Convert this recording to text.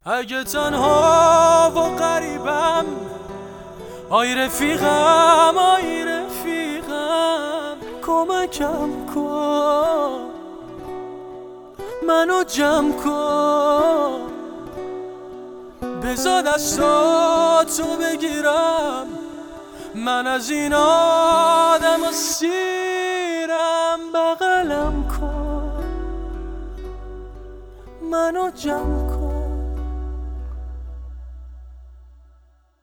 اگه تنها و غریبم، آی رفیقم آی رفیقم، کمکم کن، منو جمع کن، بذار دستاتو بگیرم، من از این آدم سیرم، بغلم کن، منو جمع